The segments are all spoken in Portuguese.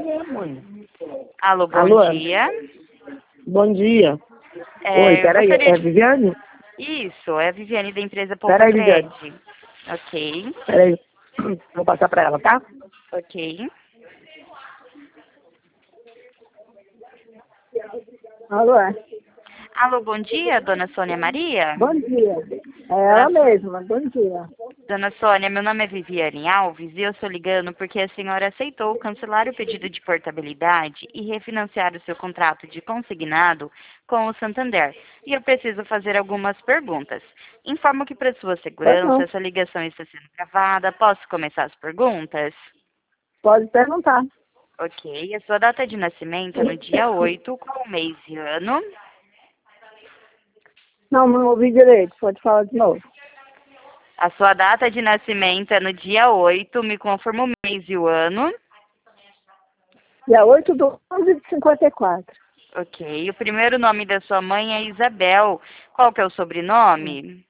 Alô, bom Alô? dia. Bom dia. É, Oi, eu peraí, gostaria é a de... Viviane? Isso, é a Viviane da empresa Peraí, Viviane. Poupa Cred. Ok, Peraí. Vou passar pra ela, tá? ok. Alô? Alô, bom dia, dona Sônia Maria? Bom dia. É Dona, ela mesma, bom dia. dona Sônia, meu nome é Viviane Alves e eu estou ligando porque a senhora aceitou cancelar o pedido de portabilidade e refinanciar o seu contrato de consignado com o Santander. E eu preciso fazer algumas perguntas. Informo que, para sua Pois segurança, não, essa ligação está sendo gravada. Posso começar as perguntas? pode perguntar. Ok. A sua data de nascimento é no dia 8, qual mês e ano? Não ouvi direito, pode falar de novo. A sua data de nascimento é no dia 8, me confirma o mês e o ano. Dia 8/11/54. Ok. O primeiro nome da sua mãe é Isabel. Qual que é o sobrenome?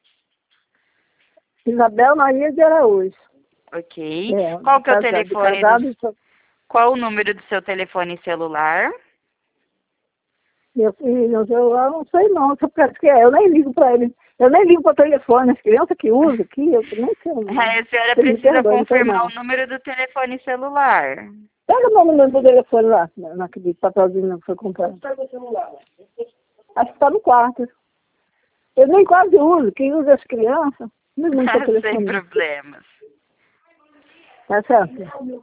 Isabel Maria de Araújo. Ok. É, Qual que é o casado, telefone do... casado, Qual o número do seu telefone celular? meu filho, eu não sei não, só parece que é, eu nem ligo para ele. Eu nem ligo para o telefone, as crianças que usam aqui, eu nem sei o nome. A senhora Você me precisa perdoe, não sei confirmar não. o número do telefone celular. Pega o nome do telefone lá, naquele papelzinho que foi comprado. Acho que está no quarto. Eu nem quase uso, quem usa é as crianças, não ligo para o Sem telefone. problemas. Tá certo?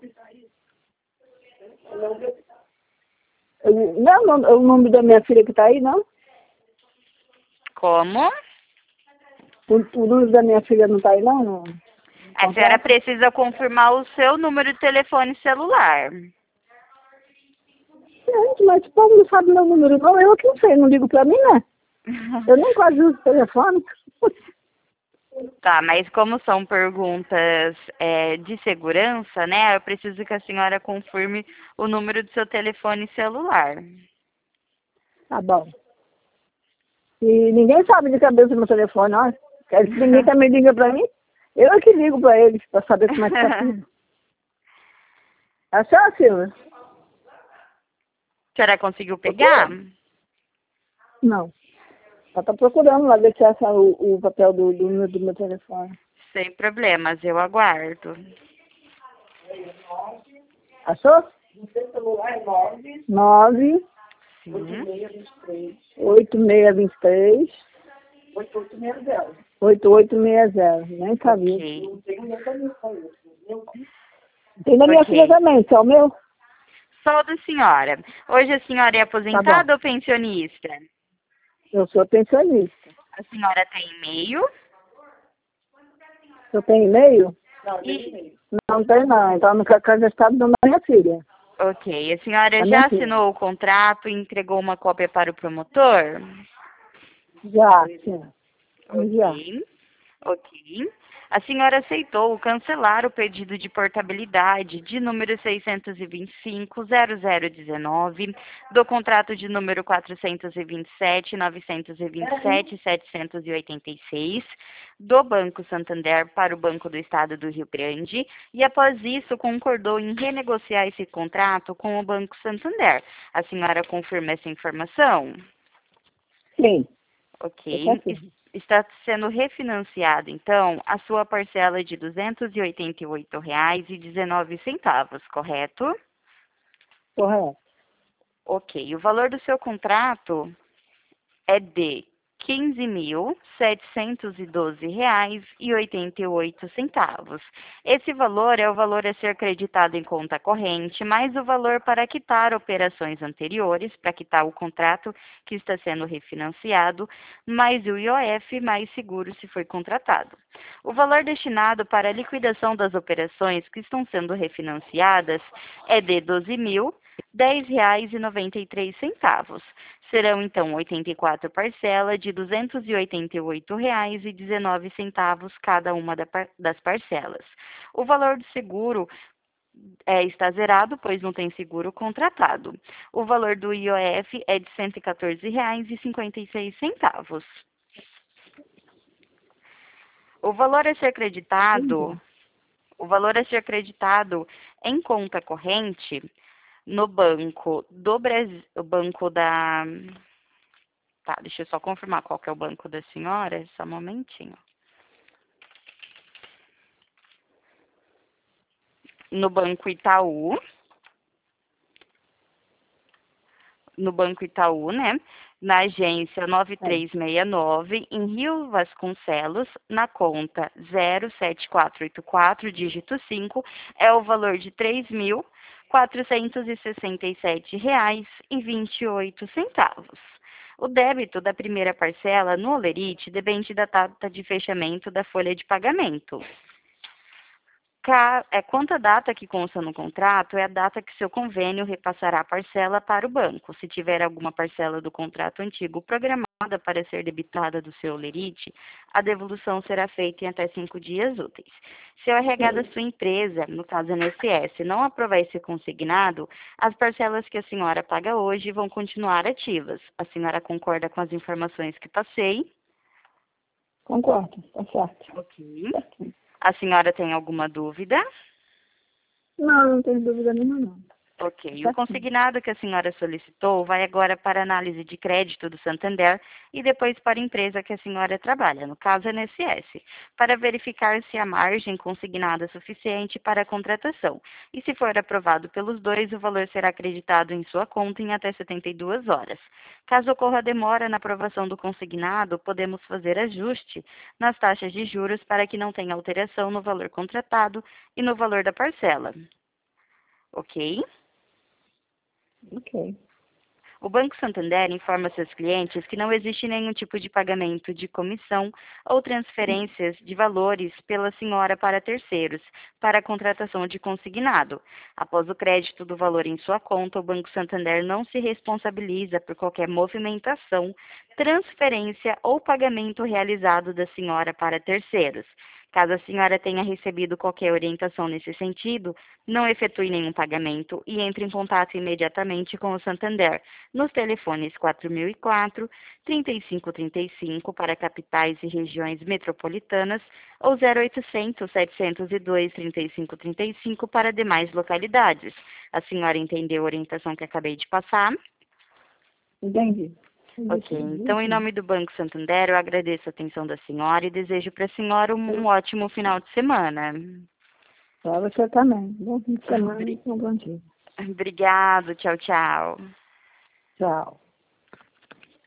Não, o nome da minha filha que está aí, não? Como? O número da minha filha não está aí, não? No A senhora contrato? precisa confirmar o seu número de telefone celular. Gente, mas o povo não sabe meu número, não. Eu que não sei, não ligo para mim, né? Eu nem quase uso telefone. Tá, mas como são perguntas de segurança, né? Eu preciso que a senhora confirme o número do seu telefone celular. Tá bom. E ninguém sabe de cabeça meu telefone, ó. Ninguém também liga para mim. Eu é que ligo para eles para saber como é que tá tudo. Achou, Silvia? A senhora conseguiu pegar? Procura? Não. Ela tá procurando lá ver se acha o papel do meu telefone. Sem problemas, eu aguardo. Achou? 9 Sim. 8623 8860. Nem sabia. Ok. Tem da minha filha Ok. também, que é o meu? Só da senhora. Hoje a senhora é Tá bom. aposentada ou pensionista? Eu sou pensionista. A senhora tem e-mail? Eu tenho e-mail? E, Não tem não. Então no cartão de estado da minha filha. ok. A senhora Da minha já filha. assinou o contrato e entregou uma cópia para o promotor? Já, sim. Já. Ok. Ok. A senhora aceitou cancelar o pedido de portabilidade de número 625.0019 do contrato de número 427.927.786 do Banco Santander para o Banco do Estado do Rio Grande e, após isso, concordou em renegociar esse contrato com o Banco Santander. A senhora confirma essa informação? Sim, eu Ok. confirmo. Está sendo refinanciada, então, a sua parcela de R$ 288,19, correto? Correto. Ok. O valor do seu contrato é de R$ 15.712,88. Esse valor é o valor a ser creditado em conta corrente, mais o valor para quitar operações anteriores, para quitar o contrato que está sendo refinanciado, mais o IOF, mais seguro se foi contratado. O valor destinado para a liquidação das operações que estão sendo refinanciadas é de R$ 12.010,93. Serão, então, 84 parcelas de R$ 288,19 cada uma das parcelas. O valor do seguro está zerado, pois não tem seguro contratado. O valor do IOF é de R$ 114,56. O valor a ser creditado, Entendi. o valor a ser creditado em conta corrente no banco do Brasil, o banco da... Tá, deixa eu só confirmar qual que é o banco da senhora, só um momentinho. No Banco Itaú, né? Na agência 9369, em Rio Vasconcelos, na conta 07484, dígito 5, é o valor de R$ 3.467,28. O débito da primeira parcela no Olerite depende da data de fechamento da folha de pagamento. Quanto à data que consta no contrato, é a data que seu convênio repassará a parcela para o banco. Se tiver alguma parcela do contrato antigo programada para ser debitada do seu Olerite, a devolução será feita em até 5 dias úteis. Se o RH da sua empresa, no caso INSS, não aprovar esse consignado, as parcelas que a senhora paga hoje vão continuar ativas. A senhora concorda com as informações que passei? Concordo, tá certo. Ok. A senhora tem alguma dúvida? Não, não tenho dúvida nenhuma, não. Ok. O consignado que a senhora solicitou vai agora para análise de crédito do Santander e depois para a empresa que a senhora trabalha, no caso a INSS, para verificar se a margem consignada é suficiente para a contratação. E se for aprovado pelos dois, o valor será acreditado em sua conta em até 72 horas. Caso ocorra demora na aprovação do consignado, podemos fazer ajuste nas taxas de juros para que não tenha alteração no valor contratado e no valor da parcela. Ok? Ok. O Banco Santander informa seus clientes que não existe nenhum tipo de pagamento de comissão ou transferências de valores pela senhora para terceiros, para a contratação de consignado. Após o crédito do valor em sua conta, o Banco Santander não se responsabiliza por qualquer movimentação, transferência ou pagamento realizado da senhora para terceiros. Caso a senhora tenha recebido qualquer orientação nesse sentido, não efetue nenhum pagamento e entre em contato imediatamente com o Santander nos telefones 4004, 3535 para capitais e regiões metropolitanas ou 0800 702 3535 para demais localidades. A senhora entendeu a orientação que acabei de passar? Entendi. Ok, então em nome do Banco Santander eu agradeço a atenção da senhora e desejo para a senhora um ótimo final de semana. Para você também. Bom fim de semana e um bom dia. Obrigado, tchau, tchau. Tchau.